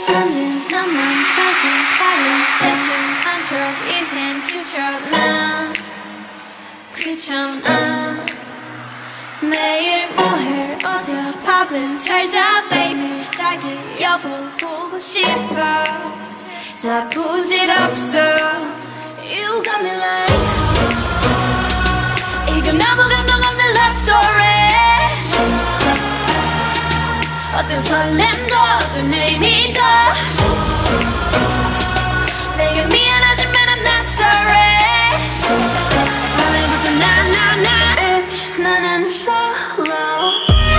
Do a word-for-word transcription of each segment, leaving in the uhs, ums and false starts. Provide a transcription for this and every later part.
천진 너만 자신가요 새침한 척 이젠 지쳐나 귀찮아 매일 뭐해 어디야 밥은 잘자 baby 자기 여보 보고 싶어 다 부질없어 You got me like 이건 너무 감동 없는 love story 어떤 설렘도 어떤 의미도 내게 미안하지만 I'm not sorry 오늘부터 나 나 나 Bitch 나는 solo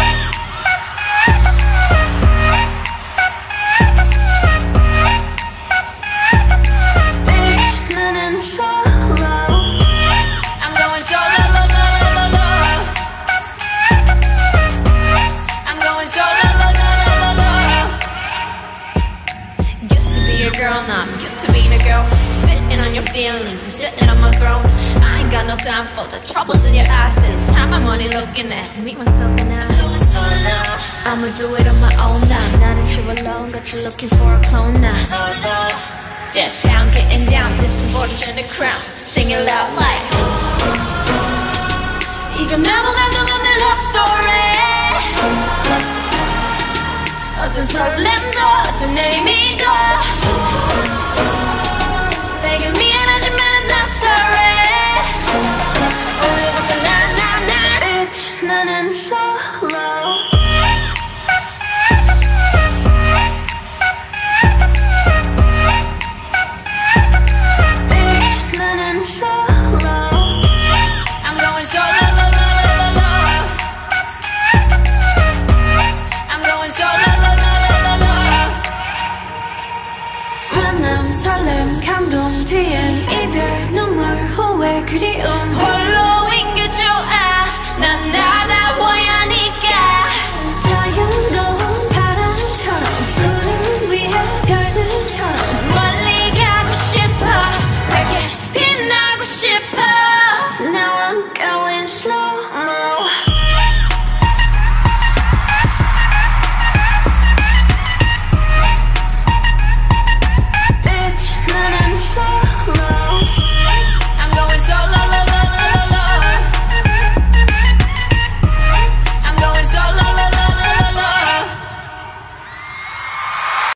Bitch 나는 solo I'm going solo lo, lo, lo, lo, lo. I'm going solo lo, lo, lo, lo, lo. Used to be a girl, now I'm used to being a girl. Sitting on your feelings and sitting on my throne. I ain't got no time for the troubles in your eyes. This time I'm only looking at me, myself, and I. I'm going solo. I'ma do it on my own now. Now that you're alone, got you looking for a clone now. Solo. This how I'm getting down. This the borders and the crown. Sing it loud like. 이건 너무 감동 없는 love story. 어떤 설렘도 어떤 의미도 내게 미안하지만 I'm not sorry 오늘부터 나 나 나 Bitch 나는 solo Bitch 나는 solo I'm going solo lo, lo, lo, lo, lo. I'm going solo lo, lo, lo, lo, lo. 만남 설렘 감동 뒤엔 이별 눈물 후회 그리움